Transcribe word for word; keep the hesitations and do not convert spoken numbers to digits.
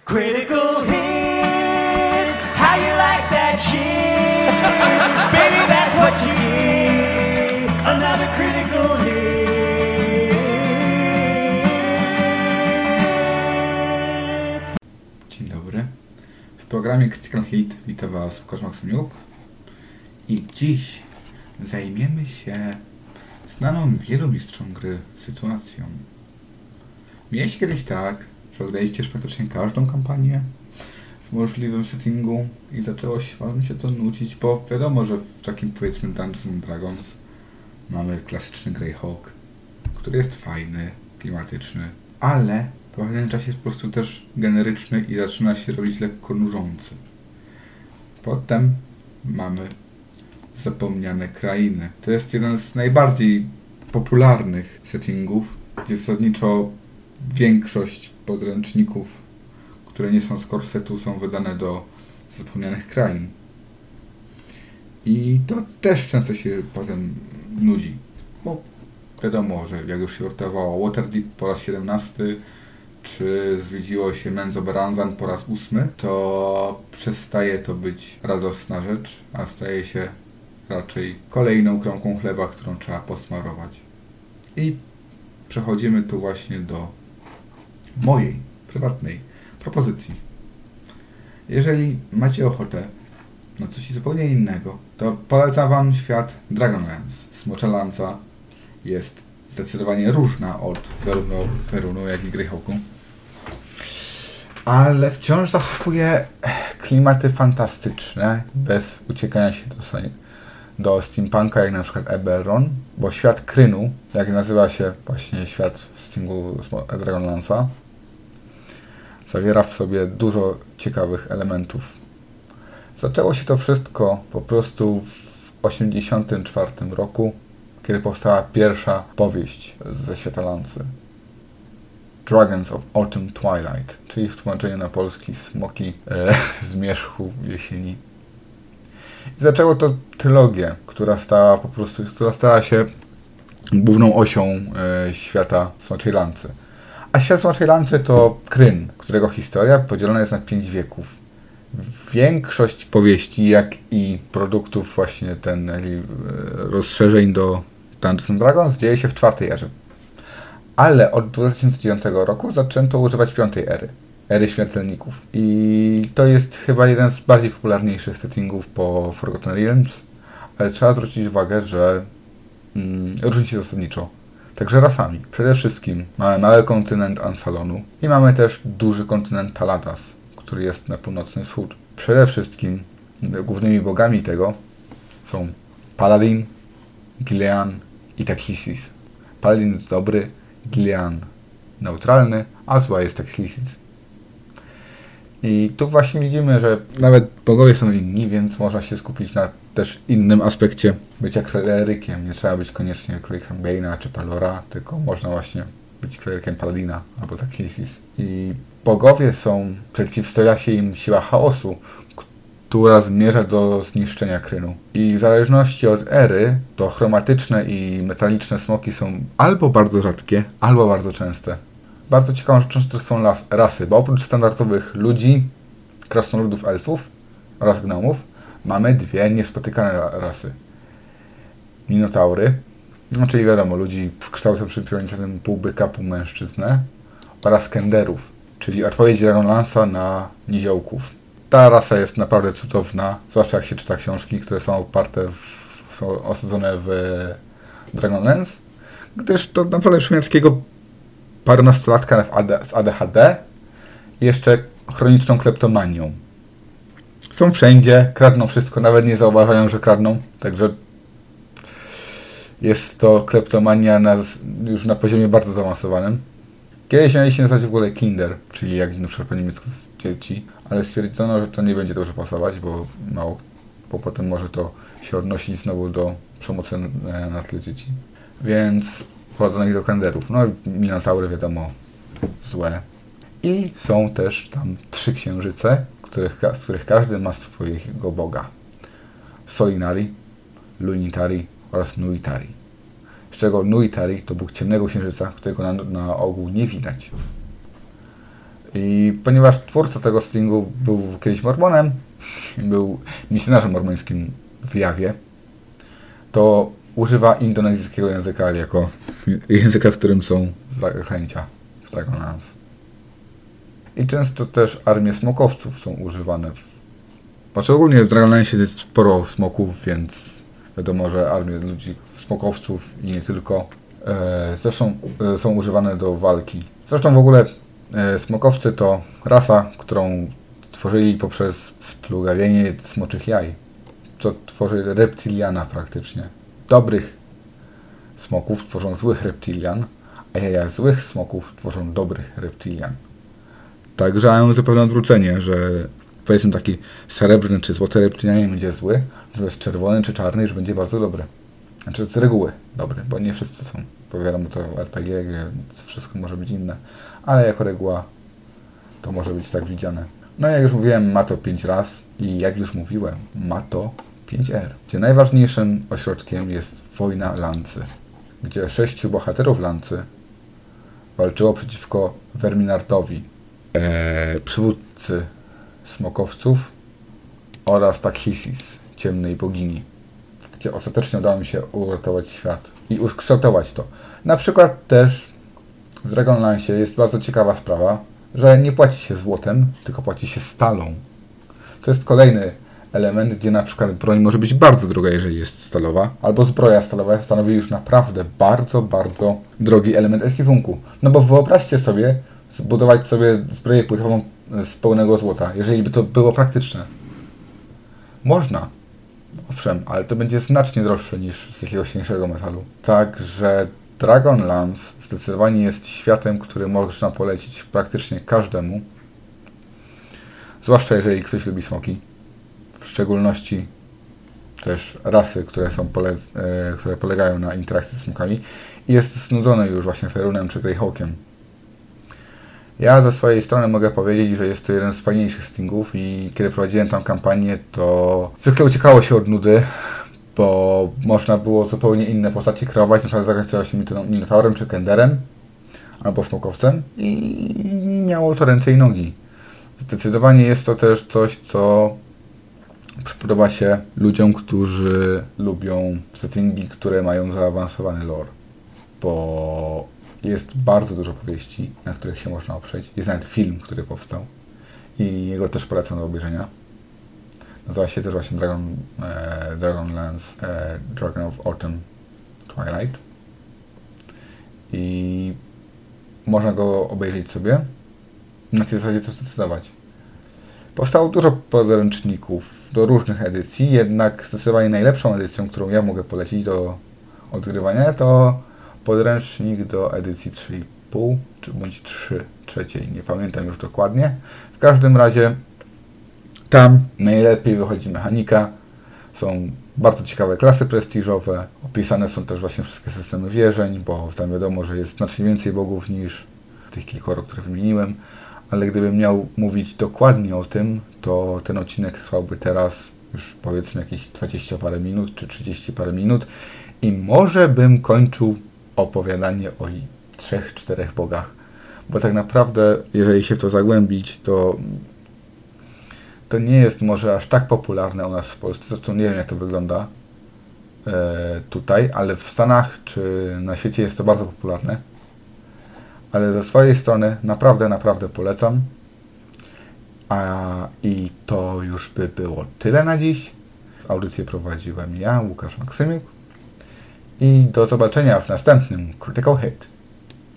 Critical hit, how you like that shit? Baby, that's what you get. Another critical hit. Dzień dobry. W programie Critical Hit witam Was Łukasz Maksymiuk. I dziś zajmiemy się znaną wielu mistrzom gry sytuacją. Mieliście kiedyś tak, że odgraliście już praktycznie każdą kampanię w możliwym settingu i zaczęło się Wam się to nudzić, bo wiadomo, że w takim powiedzmy Dungeons and Dragons mamy klasyczny Greyhawk, który jest fajny, klimatyczny, ale po pewnym czasie jest po prostu też generyczny i zaczyna się robić lekko nużący. Potem mamy Zapomniane Krainy. To jest jeden z najbardziej popularnych settingów, gdzie zasadniczo większość podręczników, które nie są z korsetu, są wydane do Zapomnianych Krain. I to też często się potem nudzi. Bo wiadomo, że jak już się urtowało Waterdeep po raz siedemnasty, czy zwiedziło się Menzoberranzan po raz ósmy, to przestaje to być radosna rzecz, a staje się raczej kolejną kromką chleba, którą trzeba posmarować. I przechodzimy tu właśnie do mojej prywatnej propozycji. Jeżeli macie ochotę na coś zupełnie innego, to polecam Wam świat Dragonlance. Smocza Lanca jest zdecydowanie różna od zarówno Faerunu, jak i Greyhawku, ale wciąż zachowuje klimaty fantastyczne, bez uciekania się do, do steampunka, jak na przykład Eberron, bo świat Krynu, jak nazywa się właśnie świat settingu Dragonlance'a, zawiera w sobie dużo ciekawych elementów. Zaczęło się to wszystko po prostu w osiemdziesiątym czwartym roku, kiedy powstała pierwsza powieść ze świata Lancy. Dragons of Autumn Twilight, czyli w tłumaczeniu na polski Smoki e, zmierzchu jesieni. I zaczęło to trylogię, która stała po prostu, która stała się główną osią e, świata Smoczej Lancy. A świat Smoczej Lancy to Kryn, którego historia podzielona jest na pięć wieków. Większość powieści, jak i produktów właśnie ten e, rozszerzeń do Dungeons and Dragons dzieje się w czwartej erze. Ale od dwa tysiące dziewiątego roku zaczęto używać piątej ery, ery śmiertelników. I to jest chyba jeden z bardziej popularniejszych settingów po Forgotten Realms, ale trzeba zwrócić uwagę, że mm, różni się zasadniczo. Także rasami. Przede wszystkim mamy mały kontynent Ansalonu i mamy też duży kontynent Taladas, który jest na północny wschód. Przede wszystkim głównymi bogami tego są Paladin, Gilean i Taxisis. Paladin jest dobry, Gilean neutralny, a zła jest Taxisis. I tu właśnie widzimy, że nawet bogowie są inni, więc można się skupić na też innym aspekcie bycia klerykiem. Nie trzeba być koniecznie klerykiem Bane'a czy Palora, tylko można właśnie być klerykiem Paladina albo Taxisis. I bogowie są, przeciwstawia się im siła chaosu, która zmierza do zniszczenia Krynu. I w zależności od ery, to chromatyczne i metaliczne smoki są albo bardzo rzadkie, albo bardzo częste. Bardzo ciekawą rzeczą też są las, rasy, bo oprócz standardowych ludzi, krasnoludów, elfów oraz gnomów, mamy dwie niespotykane rasy. Minotaury, no czyli wiadomo, ludzi w kształcie przypominającym pół byka, pół mężczyznę, oraz kenderów, czyli odpowiedź Dragonlance'a na niziołków. Ta rasa jest naprawdę cudowna, zwłaszcza jak się czyta książki, które są oparte, w, są osadzone w Dragonlance, gdyż to naprawdę przypomina takiego parunastolatka z A D H D i jeszcze chroniczną kleptomanią. Są wszędzie, kradną wszystko, nawet nie zauważają, że kradną, także jest to kleptomania na, już na poziomie bardzo zaawansowanym. Kiedyś mieli się nazywać w ogóle Kinder, czyli jak na przykład po niemiecku dzieci, ale stwierdzono, że to nie będzie dobrze pasować, bo mało, bo potem może to się odnosić znowu do przemocy na, na tle dzieci. Więc wprowadzono ich do Kinderów. No Minotaury wiadomo, złe. I są też tam trzy księżyce, których, z których każdy ma swojego boga. Solinari, Lunitari oraz Nuitari. Z czego Nuitari to bóg ciemnego księżyca, którego na, na ogół nie widać. I ponieważ twórca tego settingu był kiedyś mormonem, był misjonarzem mormońskim w Jawie, to używa indonezyjskiego języka jako języka, w którym są zaklęcia w Dragonlance. I często też armie smokowców są używane. W... Znaczy ogólnie w Dragonlance jest sporo smoków, więc wiadomo, że armie ludzi, smokowców i nie tylko e, też są, e, są używane do walki. Zresztą w ogóle e, smokowcy to rasa, którą stworzyli poprzez splugawienie smoczych jaj. To tworzy reptiliana praktycznie. Dobrych smoków tworzą złych reptilian, a jaja złych smoków tworzą dobrych reptilian. Także mają to pewne odwrócenie, że powiedzmy taki srebrny czy złoty reptilianin będzie zły, że jest czerwony czy czarny już będzie bardzo dobry. Znaczy z reguły dobry, bo nie wszyscy są. Bo wiadomo, to R P G, więc wszystko może być inne. Ale jako reguła to może być tak widziane. No jak już mówiłem, ma to pięć raz i jak już mówiłem, ma to pięć R, gdzie najważniejszym ośrodkiem jest wojna Lancy, gdzie sześciu bohaterów Lancy walczyło przeciwko Verminardowi, ee, przywódcy smokowców oraz Takhisis, ciemnej bogini, gdzie ostatecznie udało mi się uratować świat i ukształtować to. Na przykład też w Dragonlance jest bardzo ciekawa sprawa, że nie płaci się złotem, tylko płaci się stalą. To jest kolejny element, gdzie na przykład broń może być bardzo droga, jeżeli jest stalowa, albo zbroja stalowa stanowi już naprawdę bardzo, bardzo drogi element ekwipunku. No bo wyobraźcie sobie, zbudować sobie zbroję płytową z pełnego złota, jeżeli by to było praktyczne. Można, owszem, ale to będzie znacznie droższe niż z jakiegoś cieńszego metalu. Także Dragonlance zdecydowanie jest światem, który można polecić praktycznie każdemu, zwłaszcza jeżeli ktoś lubi smoki. W szczególności też rasy, które są pole, e, które polegają na interakcji z smokami i jest znudzony już właśnie Faerunem czy Greyhawkiem. Ja ze swojej strony mogę powiedzieć, że jest to jeden z fajniejszych settingów i kiedy prowadziłem tam kampanię, to zwykle uciekało się od nudy, bo można było zupełnie inne postacie kreować, na przykład zagrać się Minotaurem czy Kenderem albo smokowcem i miało to ręce i nogi. Zdecydowanie jest to też coś, co podoba się ludziom, którzy lubią settingi, które mają zaawansowany lore, bo jest bardzo dużo powieści, na których się można oprzeć. Jest nawet film, który powstał i jego też polecam do obejrzenia. Nazywa się też właśnie Dragon, e, Dragonlance e, Dragon of Autumn Twilight i można go obejrzeć sobie, na tej zasadzie też zdecydować. Powstało dużo podręczników do różnych edycji, jednak zdecydowanie najlepszą edycją, którą ja mogę polecić do odgrywania, to podręcznik do edycji trzy i pół, czy bądź trzy trzeciej, nie pamiętam już dokładnie. W każdym razie tam najlepiej wychodzi mechanika, są bardzo ciekawe klasy prestiżowe, opisane są też właśnie wszystkie systemy wierzeń, bo tam wiadomo, że jest znacznie więcej bogów niż tych kilkoro, które wymieniłem. Ale gdybym miał mówić dokładnie o tym, to ten odcinek trwałby teraz już powiedzmy jakieś dwadzieścia parę minut, czy trzydzieści parę minut i może bym kończył opowiadanie o trzech, czterech bogach. Bo tak naprawdę, jeżeli się w to zagłębić, to to nie jest może aż tak popularne u nas w Polsce. Zresztą nie wiem, jak to wygląda e, tutaj, ale w Stanach czy na świecie jest to bardzo popularne. Ale ze swojej strony naprawdę, naprawdę polecam. A i to już by było tyle na dziś. Audycję prowadziłem ja, Łukasz Maksymiuk. I do zobaczenia w następnym Critical Hit.